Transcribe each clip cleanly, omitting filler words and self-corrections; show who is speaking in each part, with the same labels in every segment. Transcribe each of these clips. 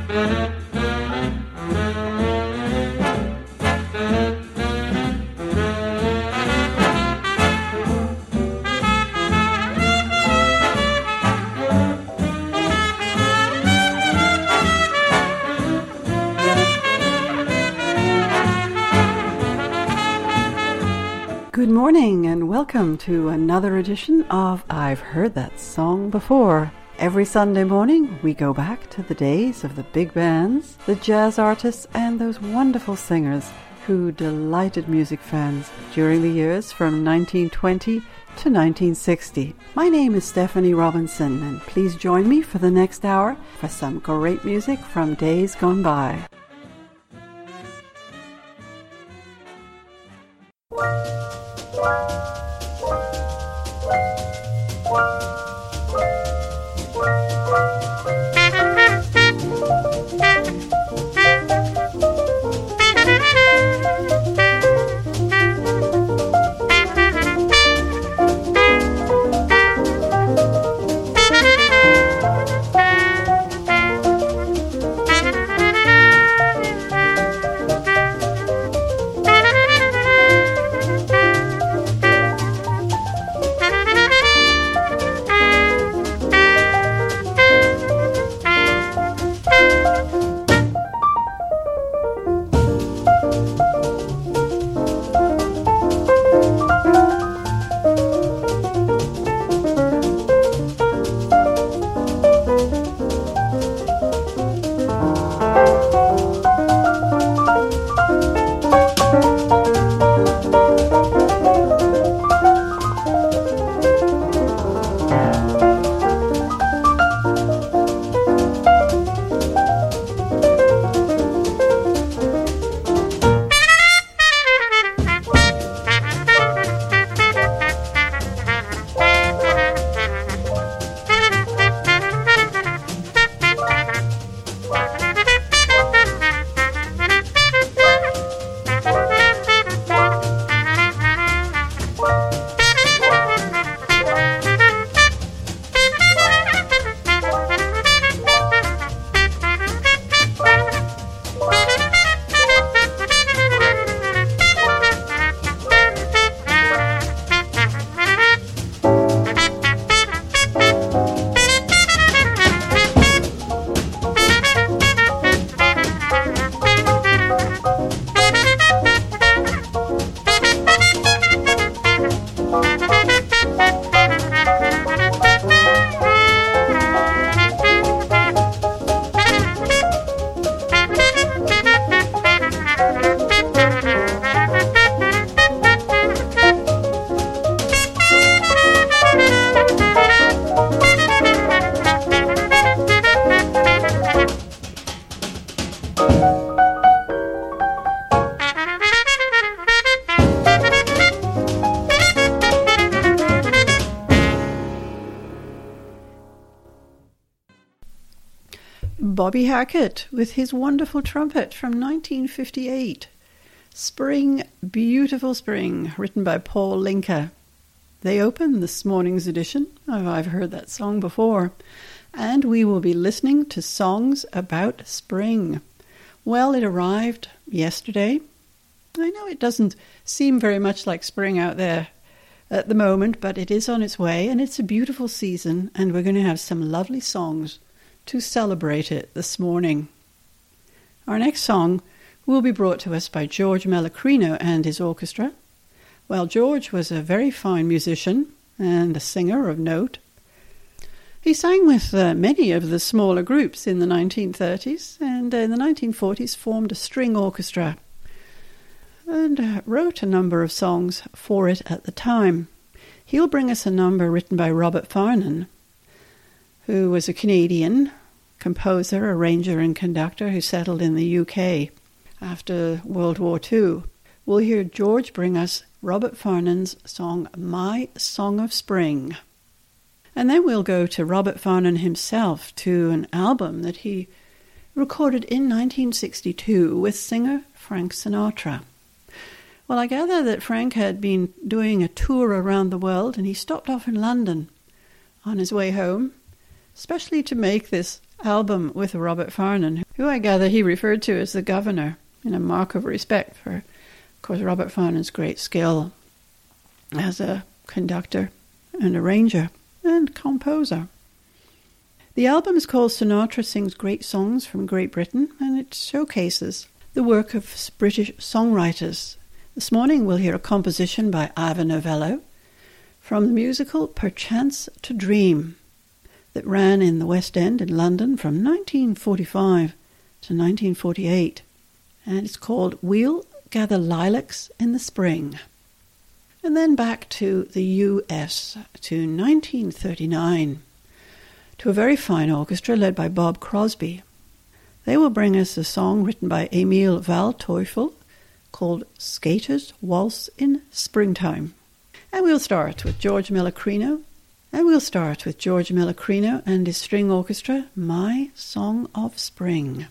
Speaker 1: Good morning and welcome to another edition of I've Heard That Song Before. Every Sunday morning we go back to the days of the big bands, the jazz artists and those wonderful singers who delighted music fans during the years from 1920 to 1960. My name is Stephanie Robinson and please join me for the next hour for some great music from days gone by. Bobby Hackett with his wonderful trumpet from 1958. Spring, Beautiful Spring, written by Paul Linka. They open this morning's edition of I've Heard That Song Before, and we will be listening to songs about spring. Well, it arrived yesterday. I know it doesn't seem very much like spring out there at the moment, but it is on its way, and it's a beautiful season, and we're going to have some lovely songs to celebrate it this morning. Our next song will be brought to us by George Melachrino and his orchestra. Well, George was a very fine musician and a singer of note. He sang with many of the smaller groups in the 1930s and in the 1940s formed a string orchestra and wrote a number of songs for it at the time. He'll bring us a number written by Robert Farnon, who was a Canadian composer, arranger and conductor who settled in the UK after World War II. We'll hear George bring us Robert Farnon's song, My Song of Spring. And then we'll go to Robert Farnon himself, to an album that he recorded in 1962 with singer Frank Sinatra. Well, I gather that Frank had been doing a tour around the world and he stopped off in London on his way home, especially to make this album with Robert Farnon, who I gather he referred to as the governor in a mark of respect for, of course, Robert Farnon's great skill as a conductor and arranger and composer. The album is called Sinatra Sings Great Songs from Great Britain, and it showcases the work of British songwriters. This morning we'll hear a composition by Ivor Novello from the musical Perchance to Dream that ran in the West End in London from 1945 to 1948. And it's called We'll Gather Lilacs in the Spring. And then back to the US to 1939 to a very fine orchestra led by Bob Crosby. They will bring us a song written by Emil Waldteufel called Skater's Waltz in Springtime. And we'll start with George Melachrino. And his string orchestra, My Song of Spring.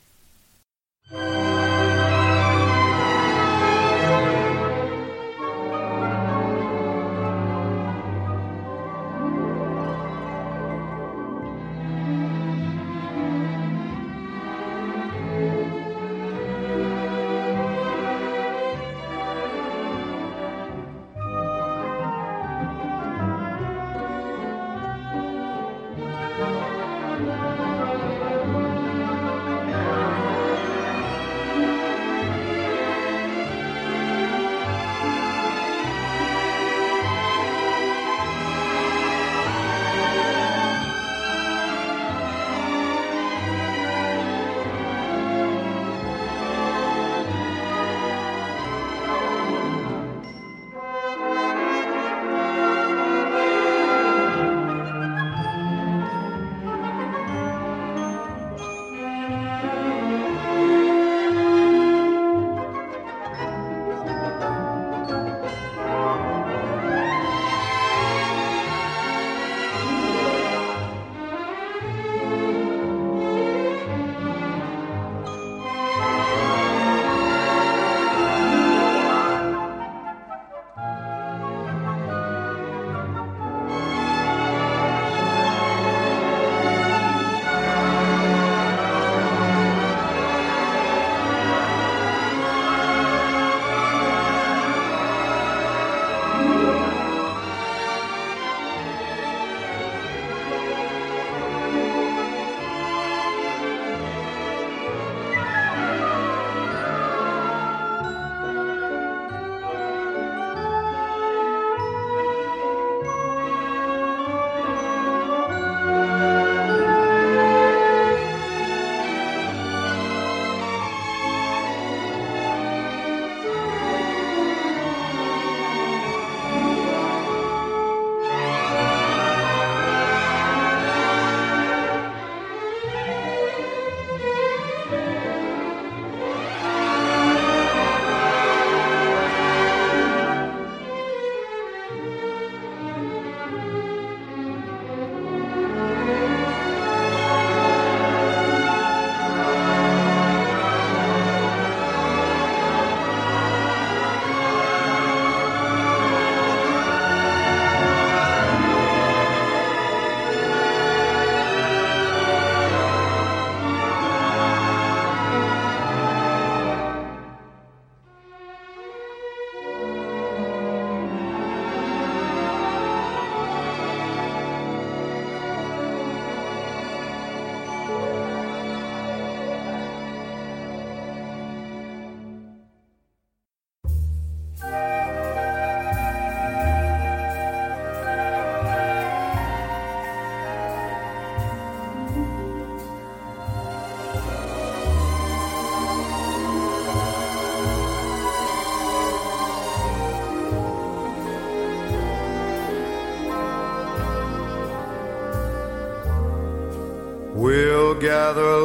Speaker 2: We'll gather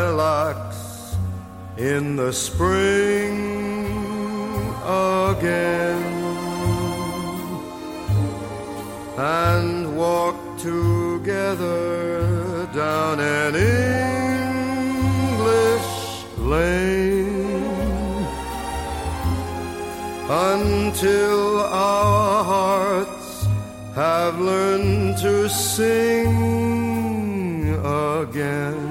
Speaker 2: lilacs in the spring again and walk together down an English lane until our hearts have learned to sing again. again.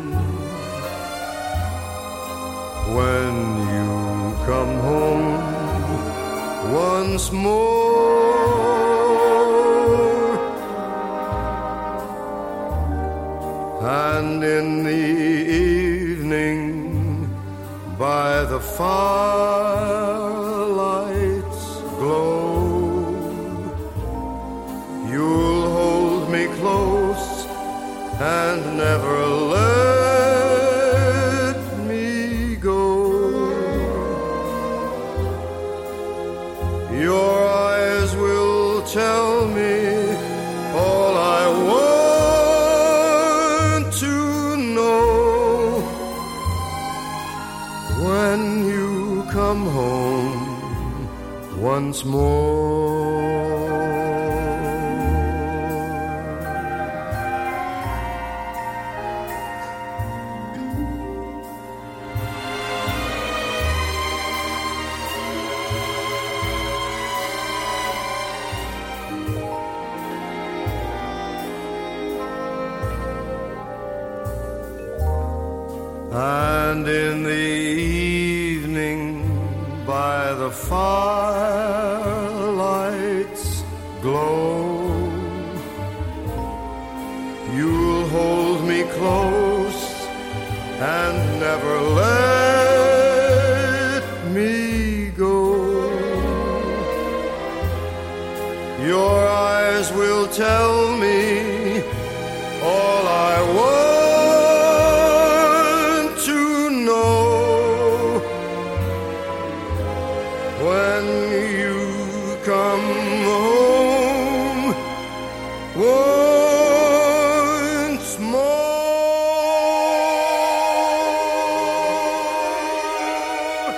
Speaker 2: When you come home once more, and in the evening by the firelight's glow, you'll hold me close and never let me go. Your eyes will tell me all I want to know. When you come home once more. And in the evening by the firelight's glow, you'll hold me close and never let me go. Your eyes will tell me all I want when you come home once more.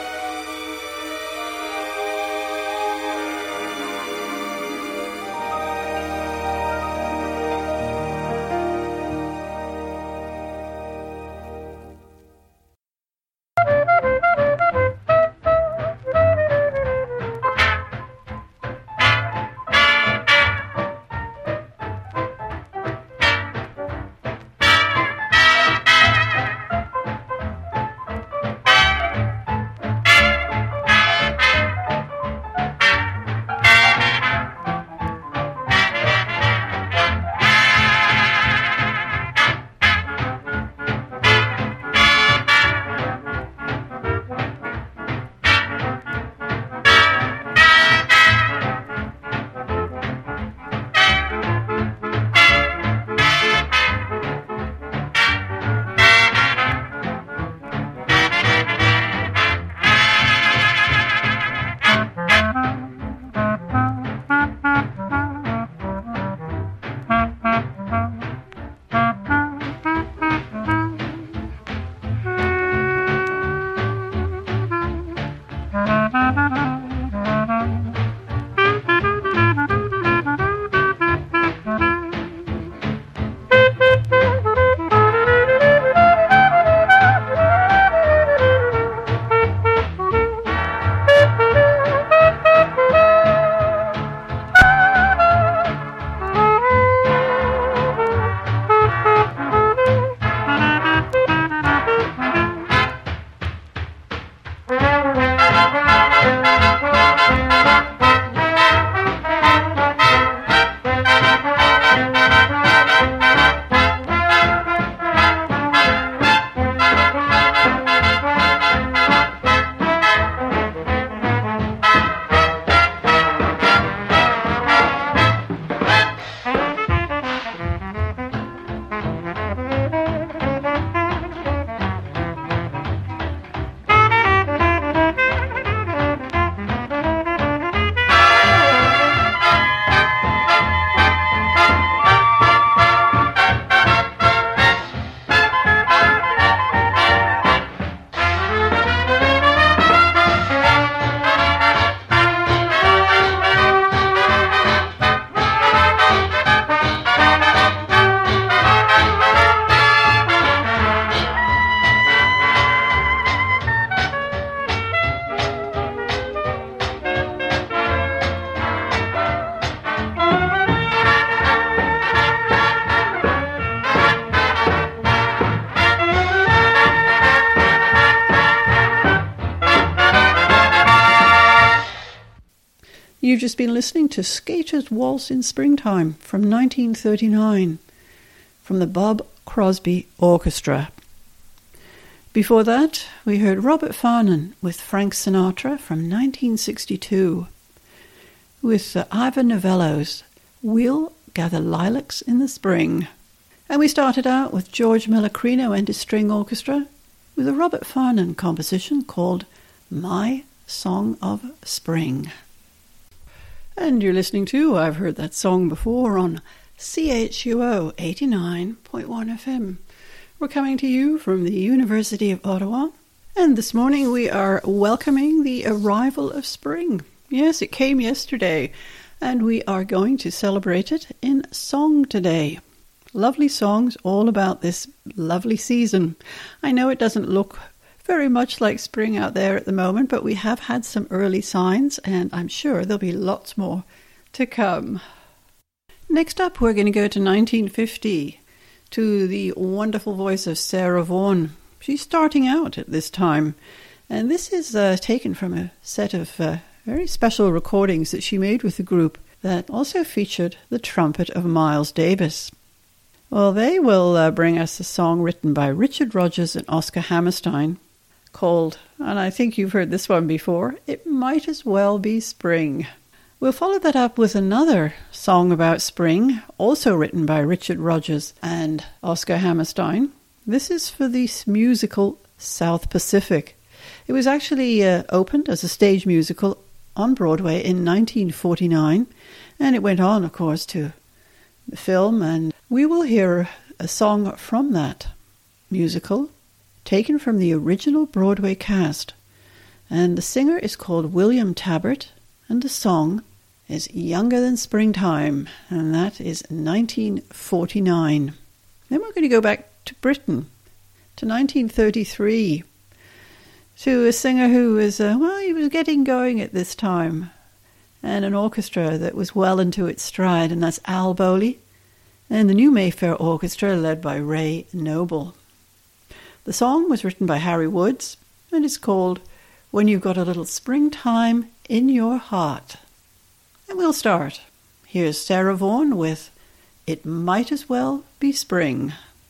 Speaker 1: You've just been listening to Skater's Waltz in Springtime from 1939 from the Bob Crosby Orchestra. Before that, we heard Robert Farnon with Frank Sinatra from 1962 with Ivor Novello's We'll Gather Lilacs in the Spring. And we started out with George Melachrino and his string orchestra with a Robert Farnon composition called My Song of Spring. And you're listening to I've Heard That Song Before on CHUO 89.1 FM. We're coming to you from the University of Ottawa, and this morning we are welcoming the arrival of spring. Yes, it came yesterday, and we are going to celebrate it in song today. Lovely songs all about this lovely season. I know it doesn't look very much like spring out there at the moment, but we have had some early signs, and I'm sure there'll be lots more to come. Next up, we're going to go to 1950 to the wonderful voice of Sarah Vaughan. She's starting out at this time, and this is taken from a set of very special recordings that she made with the group that also featured the trumpet of Miles Davis. Well, they will bring us a song written by Richard Rodgers and Oscar Hammerstein called, and I think you've heard this one before, It Might As Well Be Spring. We'll follow that up with another song about spring, also written by Richard Rodgers and Oscar Hammerstein. This is for the musical South Pacific. It was actually opened as a stage musical on Broadway in 1949, and it went on, of course, to the film, and we will hear a song from that musical taken from the original Broadway cast, and the singer is called William Tabbert, and the song is Younger Than Springtime, and that is 1949. Then we're going to go back to Britain, to 1933, to a singer who was, he was getting going at this time, and an orchestra that was well into its stride, and that's Al Bowley, and the New Mayfair Orchestra led by Ray Noble. The song was written by Harry Woods, and it's called When You've Got a Little Springtime in Your Heart. And we'll start. Here's Sarah Vaughan with It Might As Well Be Spring.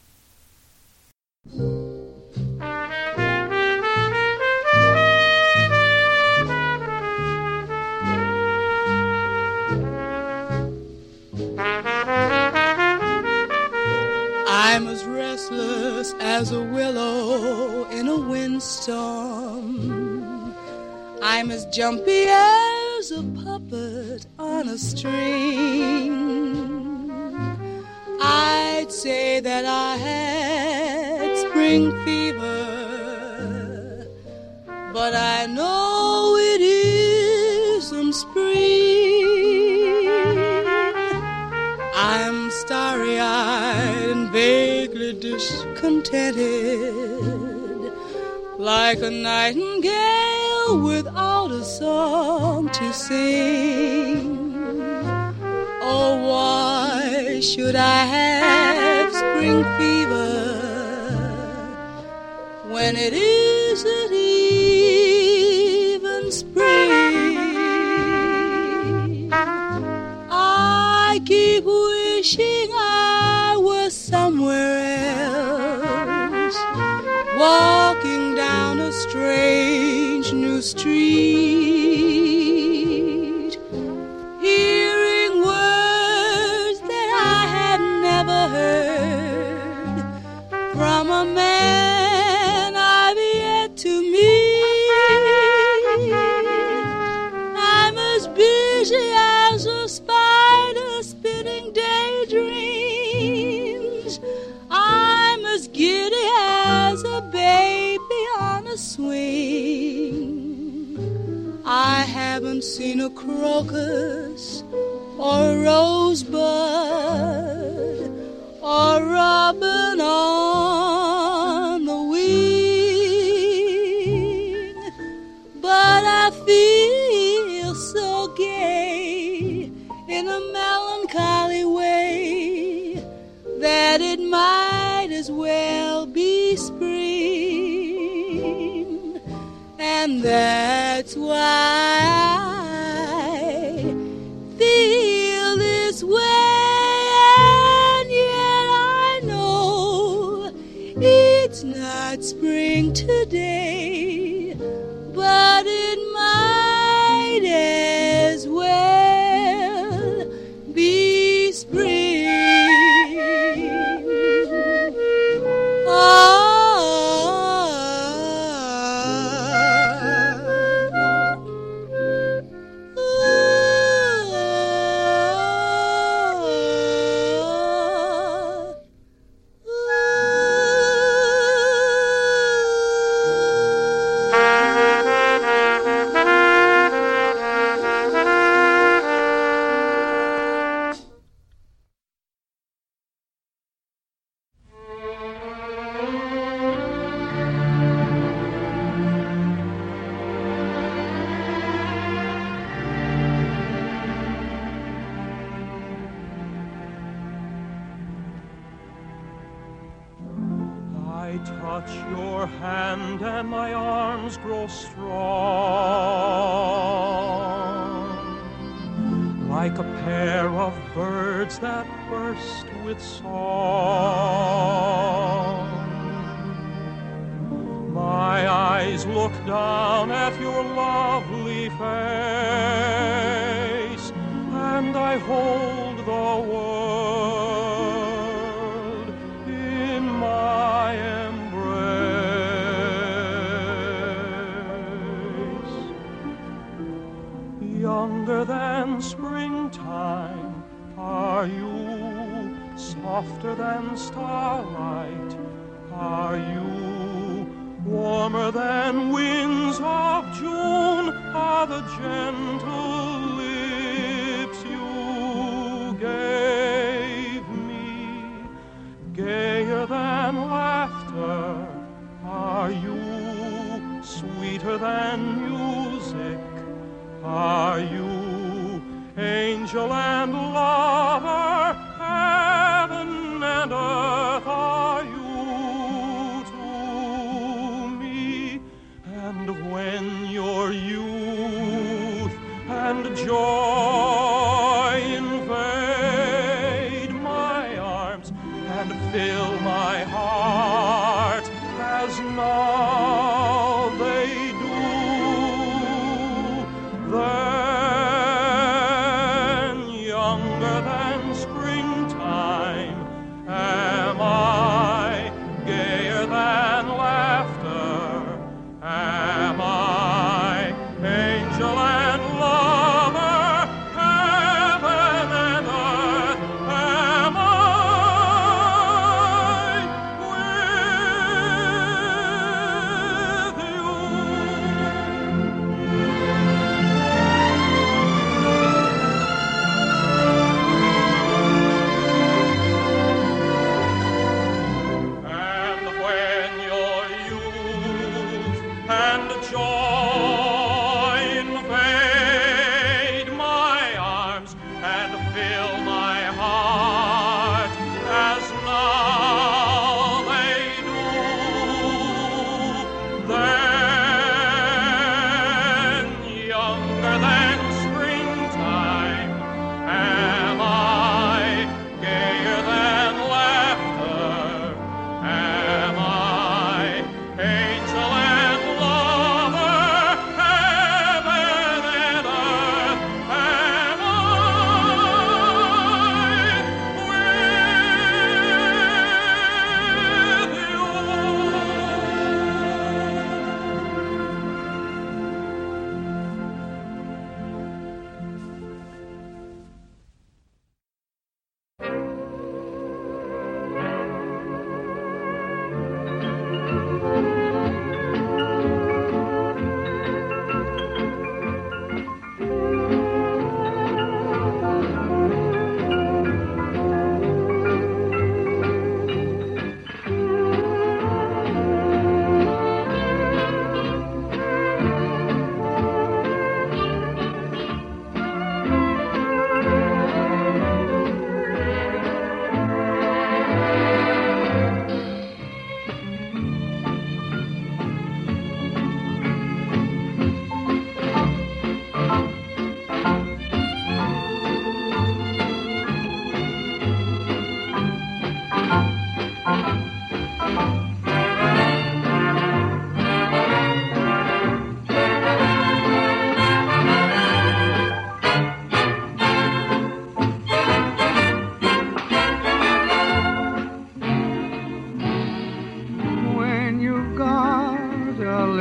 Speaker 3: I'm as restless as a willow in a windstorm. I'm as jumpy as a puppet on a string. I'd say that I had spring fever, but I know it isn't spring. I'm starry-eyed and vaguely discontented, like a nightingale without a song to sing. Oh, why should I have spring fever when it isn't even spring? I keep wishing I was somewhere else, walking down a strange new street, hearing words that I had never heard from a man I've yet to meet. I'm as busy as a spider spinning daydreams. I'm as giddy as a baby on a swing. I haven't seen a crocus or a rosebud or a robin on the wing, but I feel so gay in a melancholy way that it might as well be spring. And that's why bright spring today, but it might as well be spring.
Speaker 4: I touch your hand and my arms grow strong, like a pair of birds that burst with song. My eyes look down at your lovely face, and I hold the world in my embrace. Younger than springtime are you, softer than starlight are you, warmer than winds of June are the gentle lips you gave me. Gayer than laughter are you, sweeter than music are you, angel and lover, heaven and earth are you to me. And when your youth and joy invade my arms and fill my heart as now they do, then younger than springtime am I, gayer than laughter am I, angel and lover, heaven and earth am I with you. And when your youth and joy invade my arms and fill my heart as now they do, then younger than springtime am I, gayer than laughter am I, angel and lover,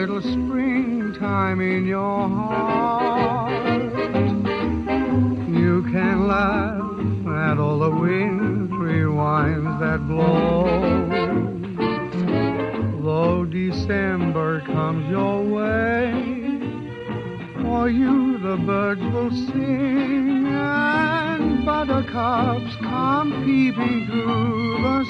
Speaker 5: little springtime in your heart. You can laugh at all the wintry winds that blow. Though December comes your way, for you the birds will sing, and buttercups come peeping through the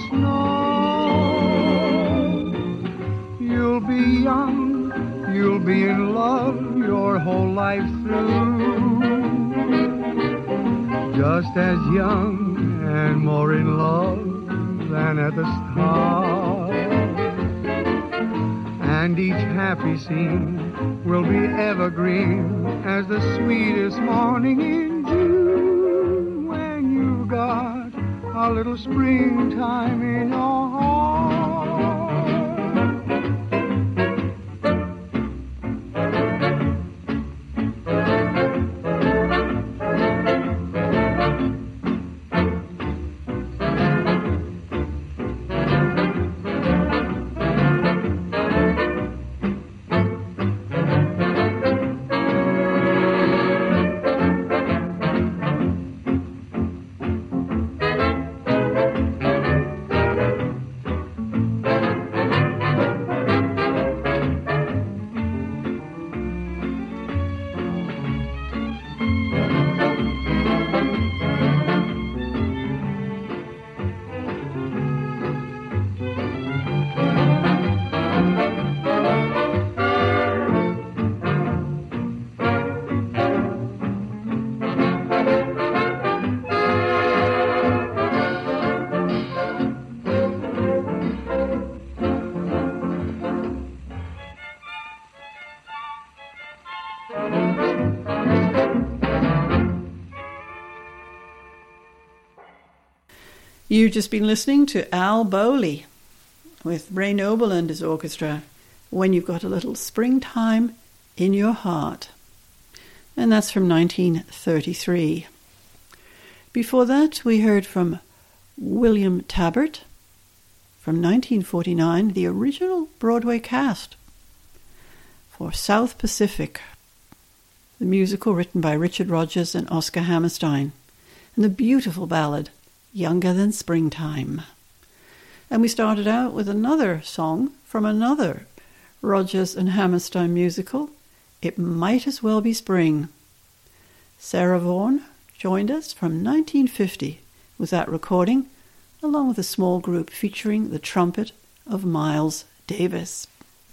Speaker 5: snow. You'll be young, you'll be in love your whole life through, just as young and more in love than at the start. And each happy scene will be evergreen as the sweetest morning in June, when you've got a little springtime in your heart.
Speaker 1: You've just been listening to Al Bowley with Ray Noble and his orchestra, When You've Got a Little Springtime in Your Heart. And that's from 1933. Before that, we heard from William Tabbert from 1949, the original Broadway cast for South Pacific, the musical written by Richard Rodgers and Oscar Hammerstein, and the beautiful ballad, Younger Than Springtime. And we started out with another song from another Rodgers and Hammerstein musical, It Might As Well Be Spring. Sarah Vaughan joined us from 1950 with that recording, along with a small group featuring the trumpet of Miles Davis.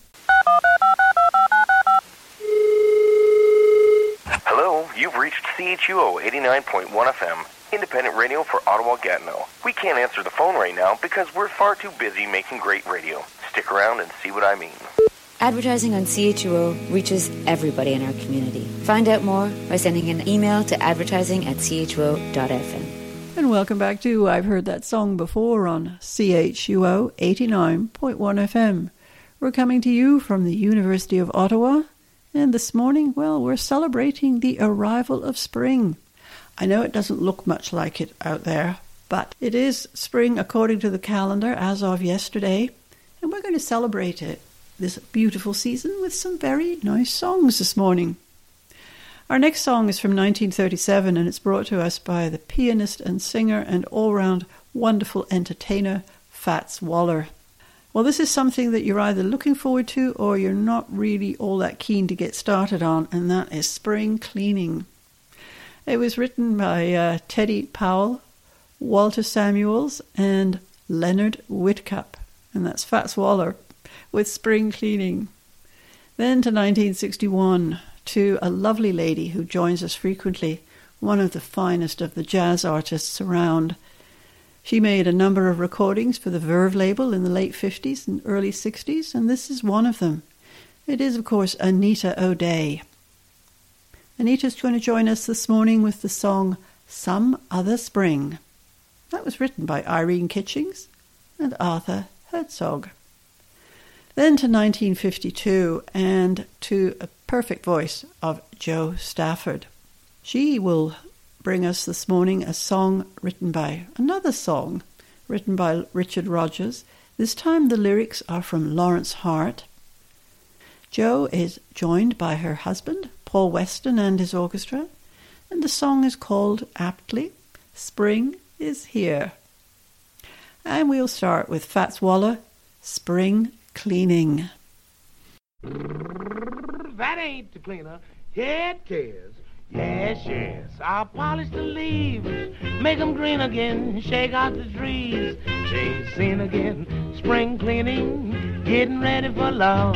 Speaker 6: Hello, you've reached CHUO 89.1 FM. Independent radio for Ottawa-Gatineau. We can't answer the phone right now because we're far too busy making great radio. Stick around and see what I mean.
Speaker 7: Advertising on CHUO reaches everybody in our community. Find out more by sending an email to advertising@chuo.fm.
Speaker 1: And welcome back to I've Heard That Song Before on CHUO 89.1 FM. We're coming to you from the University of Ottawa, and this morning, well, we're celebrating the arrival of spring. I know it doesn't look much like it out there, but it is spring according to the calendar as of yesterday, and we're going to celebrate it, this beautiful season, with some very nice songs this morning. Our next song is from 1937, and it's brought to us by the pianist and singer and all-round wonderful entertainer, Fats Waller. Well, this is something that you're either looking forward to or you're not really all that keen to get started on, and that is spring cleaning. It was written by Teddy Powell, Walter Samuels, and Leonard Whitcup. And that's Fats Waller with Spring Cleaning. Then to 1961, to a lovely lady who joins us frequently, one of the finest of the jazz artists around. She made a number of recordings for the Verve label in the late 50s and early 60s, and this is one of them. It is, of course, Anita O'Day. Anita's going to join us this morning with the song Some Other Spring. That was written by Irene Kitchings and Arthur Herzog. Then to 1952, and to a perfect voice of Jo Stafford. She will bring us this morning another song written by Richard Rodgers. This time the lyrics are from Lawrence Hart. Jo is joined by her husband, Paul Weston, and his orchestra, and the song is called, aptly, Spring is Here. And we'll start with Fats Waller, Spring Cleaning.
Speaker 8: That ain't the cleaner, it is. Yes, yes, I'll polish the leaves, make them green again, shake out the trees, change scene again, spring cleaning, getting ready for love.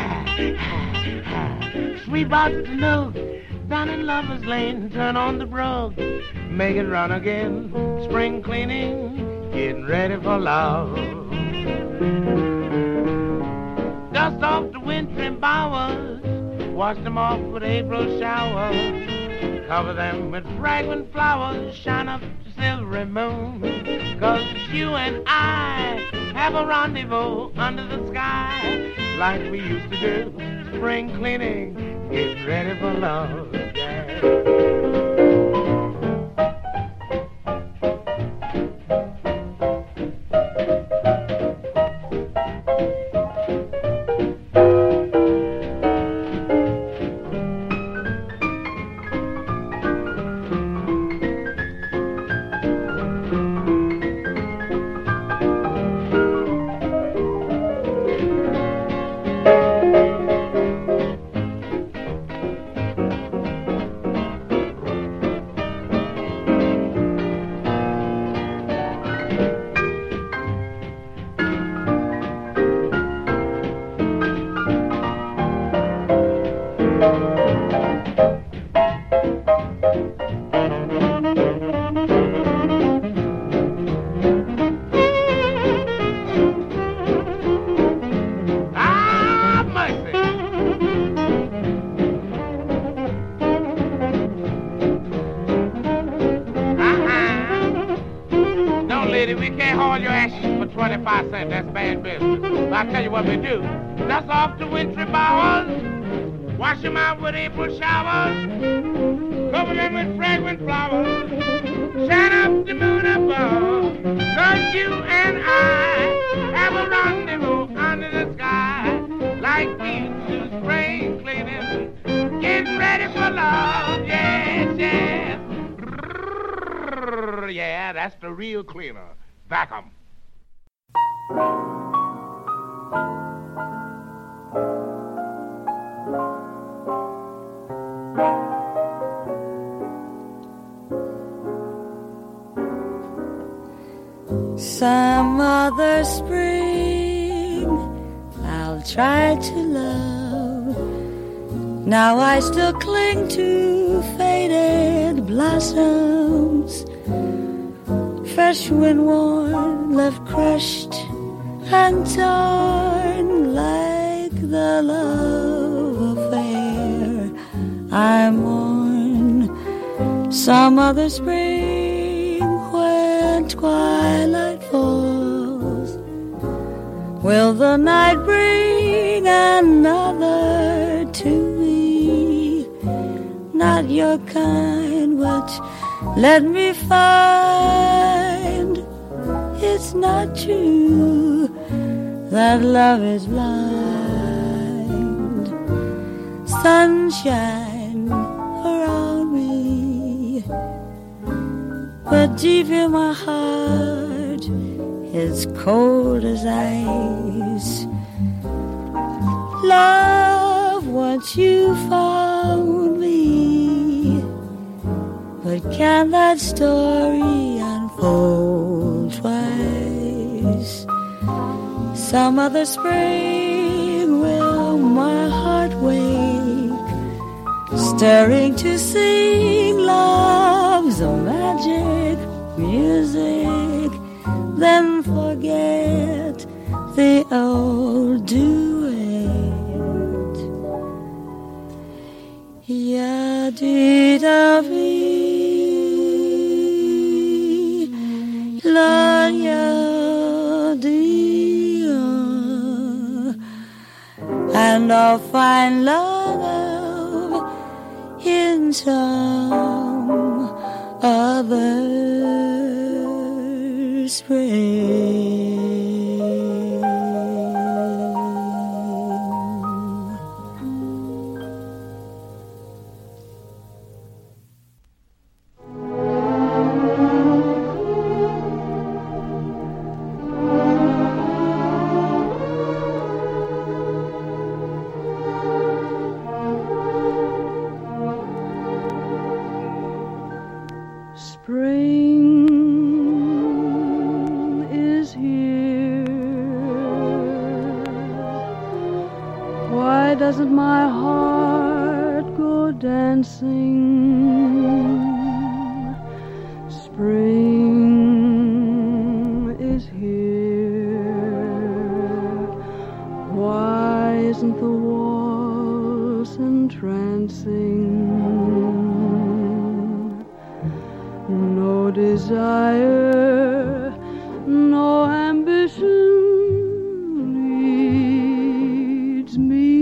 Speaker 8: Sweep out the nook, down in Lover's Lane, turn on the brook, make it run again, spring cleaning, getting ready for love. Dust off the wintry bowers, wash them off with April showers, cover them with fragrant flowers, shine up the silvery moon, 'cause you and I have a rendezvous under the sky, like we used to do, spring cleaning, getting ready for love, yeah. That's bad business. But I'll tell you what we do. Dust off the wintry bowers, wash them out with April showers, cover them with fragrant flowers, shine up the moon above, 'cause you and I have a rendezvous under the sky, like we used to spring cleaning, getting ready for love, yes, yes. Yeah, that's the real cleaner. Back 'em.
Speaker 9: Some other spring I'll try to love. Now I still cling to faded blossoms, fresh when worn, left crushed and torn like the love affair I mourn. Some other spring when twilight falls, will the night bring another to me? Not your kind, but let me find it's not true that love is blind. Sunshine around me, but deep in my heart it's cold as ice. Love, once you found me, but can that story unfold twice? Some other spring will my heart wake, stirring to sing love's magic music, then forget the old duet. Ya-dee-da-bee, la-ya-dee-ya, and I'll find love in some other spring. Why doesn't my heart go dancing? Spring is here. Why isn't the waltz entrancing? No desire, no ambition leads me.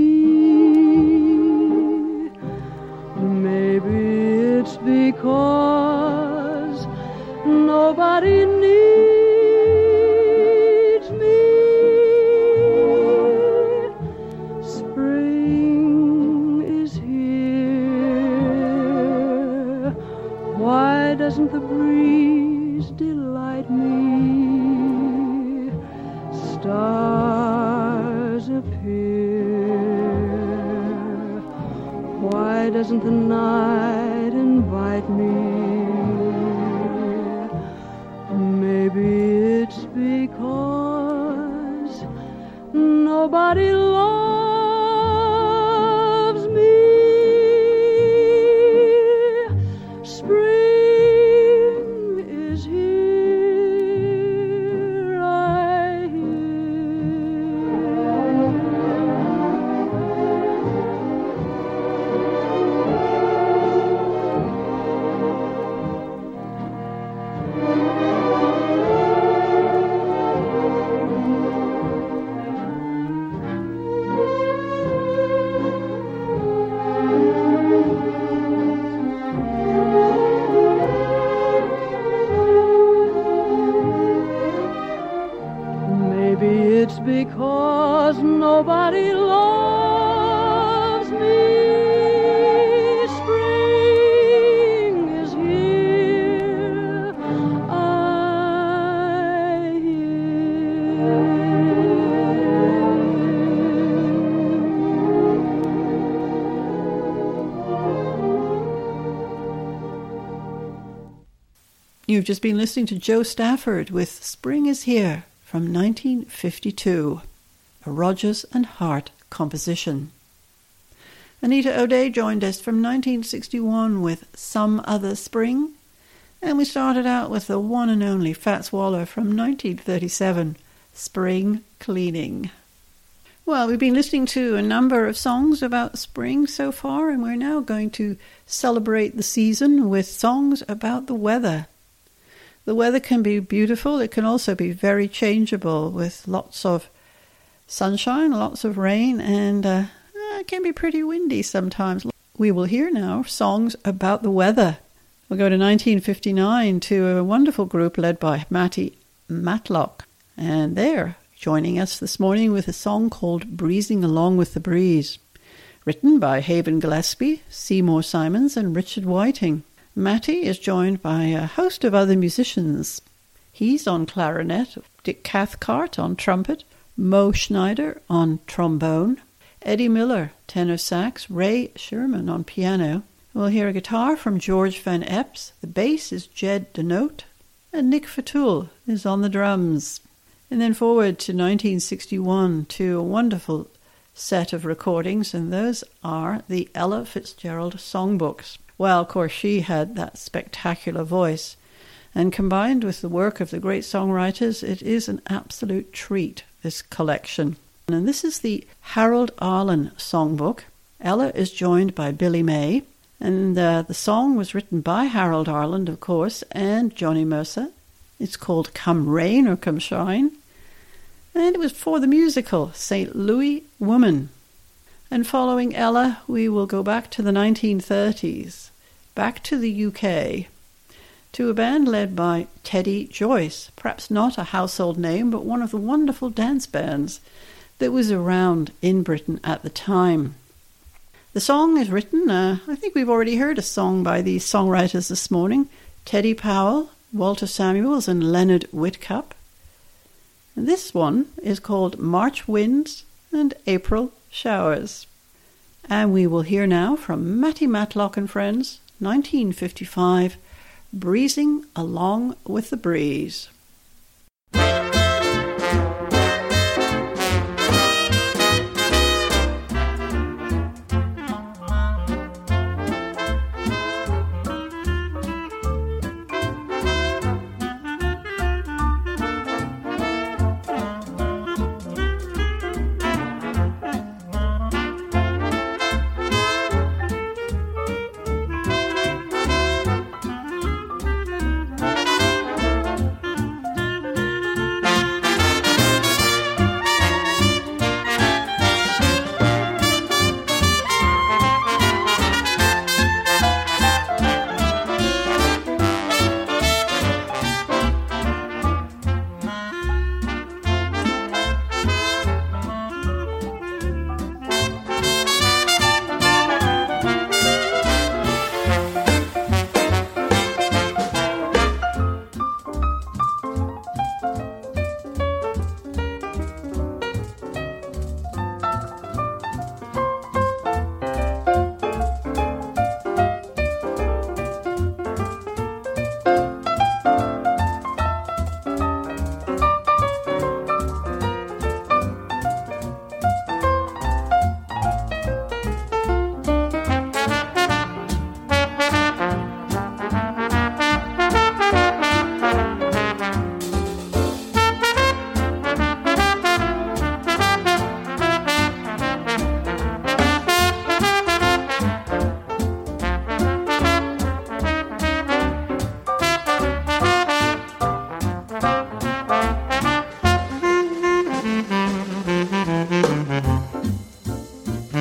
Speaker 9: Maybe it's because nobody needs me. Spring is here. Why doesn't the breeze delight me? Stars appear. Why doesn't the night invite me? Maybe it's because nobody loves me. Spring is here, I because nobody loves me. Spring is here, I hear.
Speaker 1: You've just been listening to Joe Stafford with Spring is Here from 1952, a Rodgers and Hart composition. Anita O'Day joined us from 1961 with Some Other Spring, and we started out with the one and only Fats Waller from 1937, Spring Cleaning. Well, we've been listening to a number of songs about spring so far, and we're now going to celebrate the season with songs about the weather. The weather can be beautiful. It can also be very changeable with lots of sunshine, lots of rain, and it can be pretty windy sometimes. We will hear now songs about the weather. We'll go to 1959 to a wonderful group led by Matty Matlock. And they're joining us this morning with a song called Breezing Along with the Breeze, written by Haven Gillespie, Seymour Simons, and Richard Whiting. Matty is joined by a host of other musicians. He's on clarinet, Dick Cathcart on trumpet, Mo Schneider on trombone, Eddie Miller, tenor sax, Ray Sherman on piano. We'll hear a guitar from George Van Epps, the bass is Jed Denote, and Nick Fatul is on the drums. And then forward to 1961 to a wonderful set of recordings, and those are the Ella Fitzgerald songbooks. Well, of course, she had that spectacular voice, and combined with the work of the great songwriters, it is an absolute treat, this collection. And this is the Harold Arlen songbook. Ella is joined by Billy May, and the song was written by Harold Arlen, of course, and Johnny Mercer. It's called Come Rain or Come Shine, and it was for the musical St. Louis Woman. And following Ella, we will go back to the 1930s, back to the UK, to a band led by Teddy Joyce, perhaps not a household name, but one of the wonderful dance bands that was around in Britain at the time. The song is written, I think we've already heard a song by these songwriters this morning, Teddy Powell, Walter Samuels, and Leonard Whitcup. And this one is called March Winds and April Showers. And we will hear now from Matty Matlock and Friends, 1955, Breezing Along with the Breeze.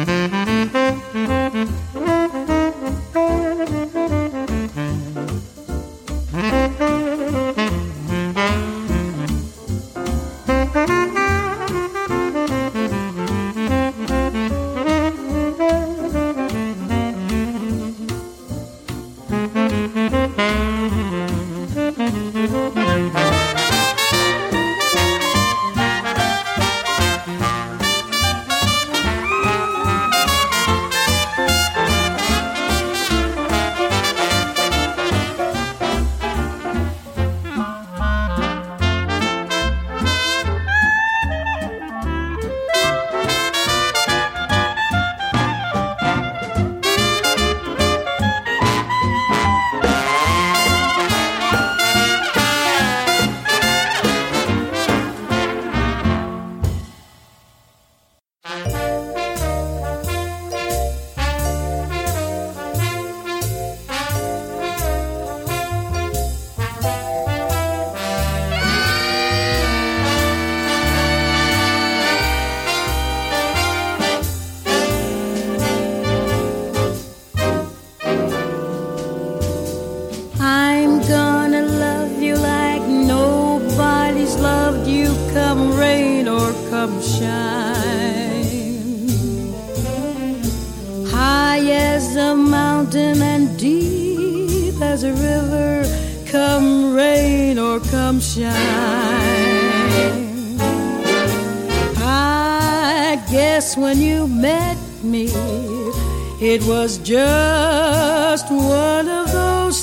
Speaker 9: It was just one of those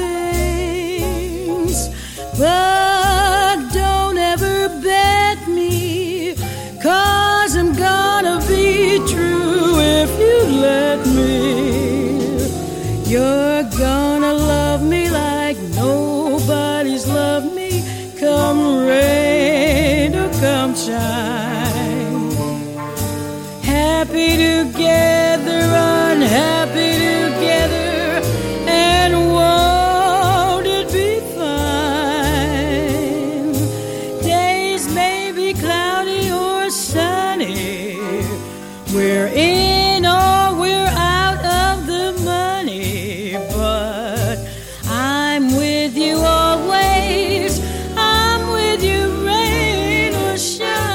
Speaker 9: things, but don't ever bet me, 'cause I'm gonna be true if you let me. You're gonna love me like nobody's loved me, come rain or come shine. Happy together, unhappy together, and won't it be fine? Days may be cloudy or sunny, we're in or we're out of the money, but I'm with you always, I'm with you rain or shine.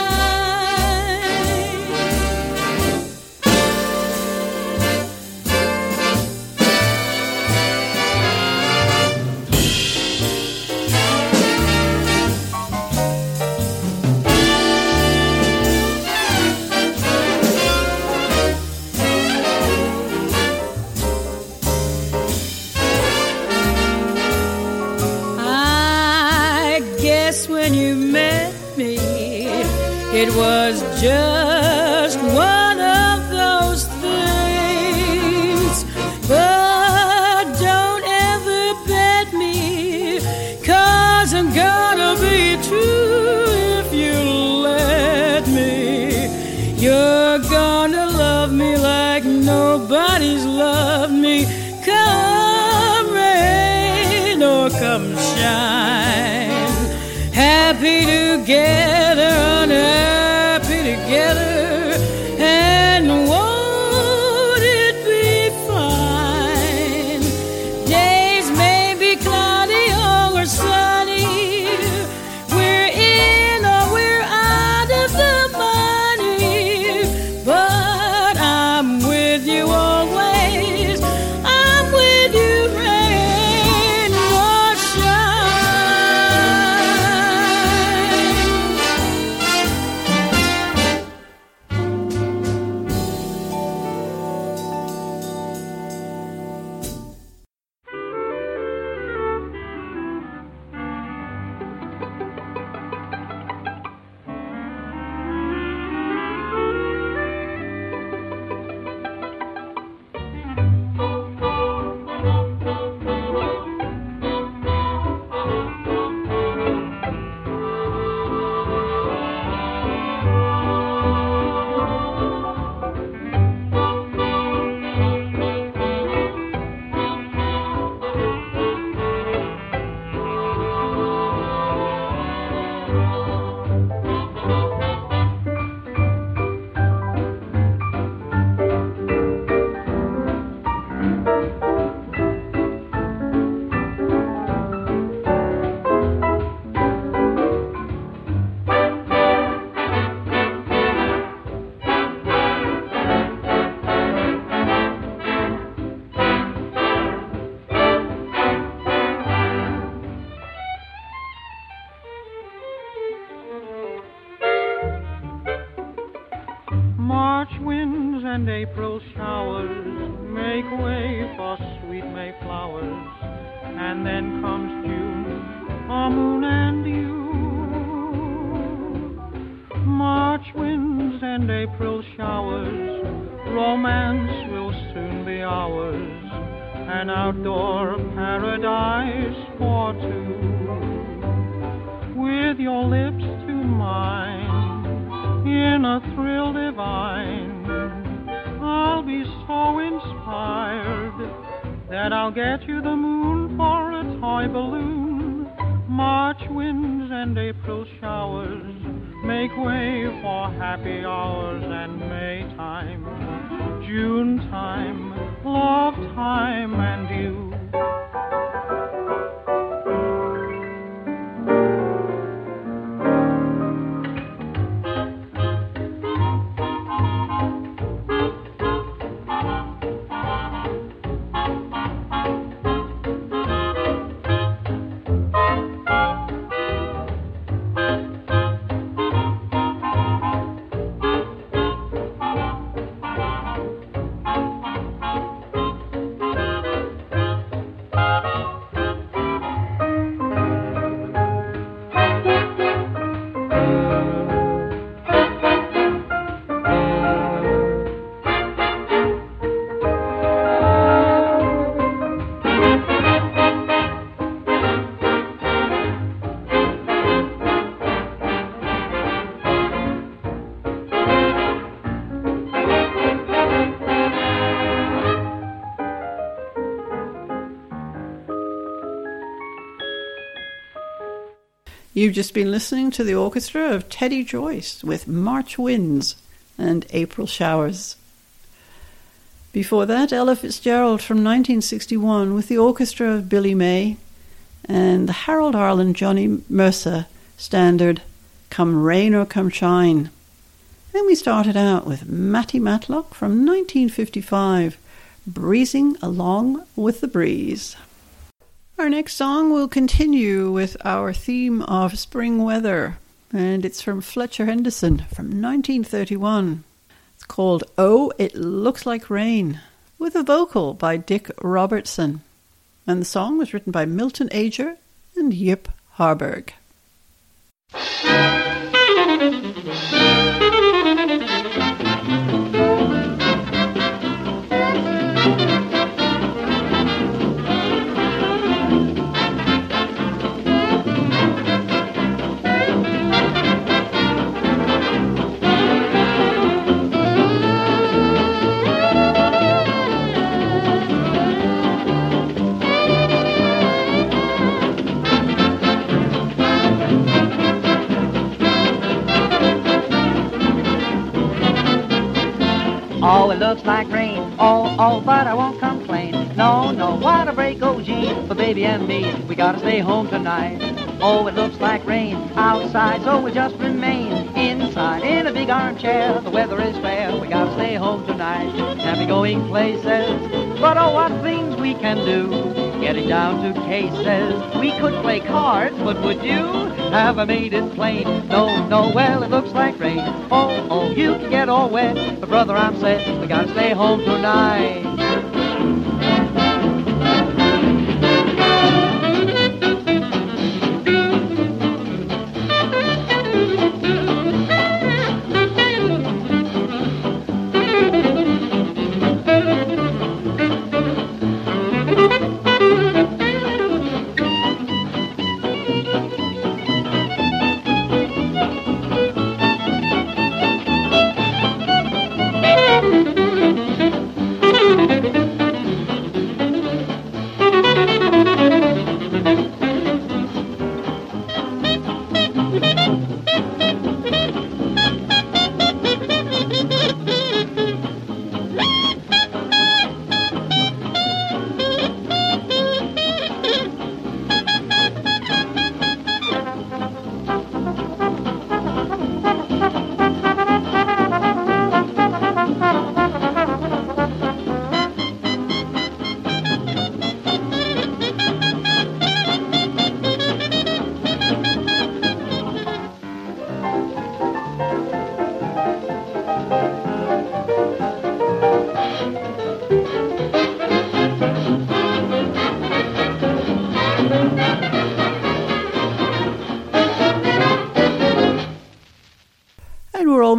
Speaker 9: When you met me, it was just one of those things, but don't ever bet me, 'cause I'm gonna be true if you let me. You're gonna love me like nobody's loved me, come rain or come shine. Happy together, unhappy together, and won't it be fine? Days may be cloudy or sunny, we're in or we're out of the money, but I'm with you always, I'm with you rain or shine.
Speaker 5: winds and April showers make way for sweet May flowers, and then comes June, a moon and you. March winds and April showers, romance will soon be ours, an outdoor paradise for two. With your lips to mine, in a thrill divine, I'll be so inspired that I'll get you the moon for a toy balloon. March winds and April showers make way for happy hours, and May time, June time, love time, and you.
Speaker 1: You've just been listening to the orchestra of Teddy Joyce with March Winds and April Showers. Before that, Ella Fitzgerald from 1961 with the orchestra of Billy May and the Harold Arlen Johnny Mercer standard Come Rain or Come Shine. Then we started out with Matty Matlock from 1955, Breezing Along with the Breeze. Our next song will continue with our theme of spring weather, and it's from Fletcher Henderson from 1931. It's called Oh, It Looks Like Rain, with a vocal by Dick Robertson. And the song was written by Milton Ager and Yip Harburg.
Speaker 10: Oh, it looks like rain, oh, but I won't complain. No, what a break, oh gee, for baby and me, we gotta stay home tonight. Oh, it looks like rain outside, so we'll just remain inside in a big armchair. The weather is fair, we gotta stay home tonight. Can't be going places, but oh, what things we can do. Getting down to cases, we could play cards, but would you? Have I made it plain? No, well, it looks like rain. Oh, you can get all wet, but brother, I'm set, we gotta stay home tonight.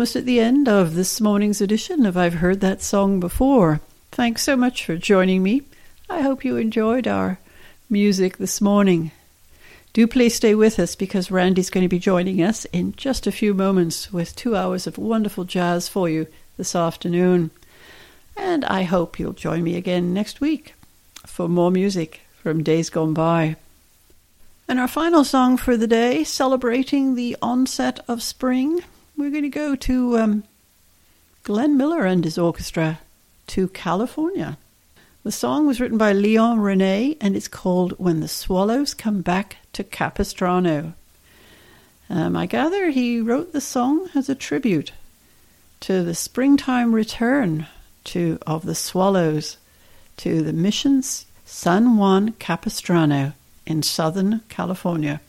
Speaker 1: almost at the end of this morning's edition of I've Heard That Song Before. Thanks so much for joining me. I hope you enjoyed our music this morning. Do please stay with us because Randy's going to be joining us in just a few moments with 2 hours of wonderful jazz for you this afternoon. And I hope you'll join me again next week for more music from days gone by. And our final song for the day, celebrating the onset of spring, we're going to go to Glenn Miller and his orchestra, to California. The song was written by Leon Rene, and it's called When the Swallows Come Back to Capistrano. I gather he wrote the song as a tribute to the springtime return of the swallows to the mission's San Juan Capistrano in Southern California.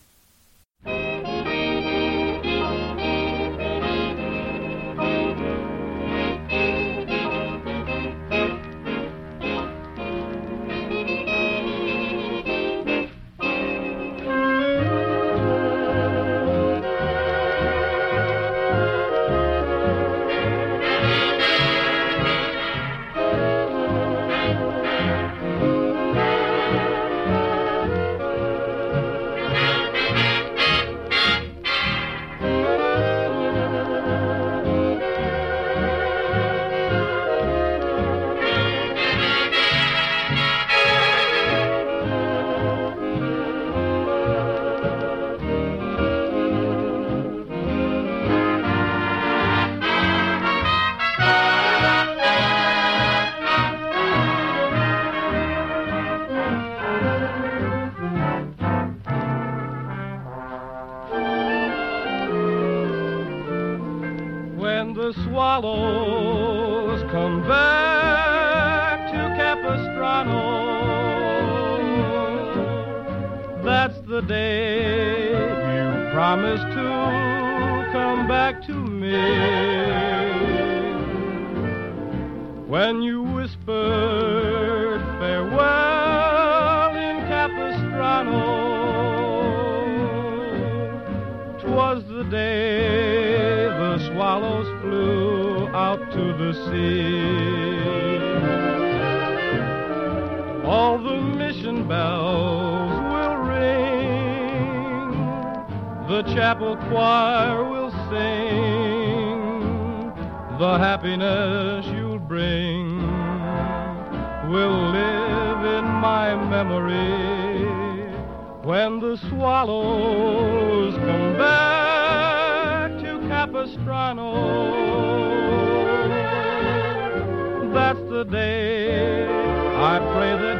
Speaker 4: Swallows come back to Capistrano. That's the day you promised to come back to me. When you whispered farewell in Capistrano, 'twas the day the swallows flew out to the sea. All the mission bells will ring, the chapel choir will sing, the happiness you'll bring will live in my memory. When the swallows come back to Capistrano, that's the day I pray that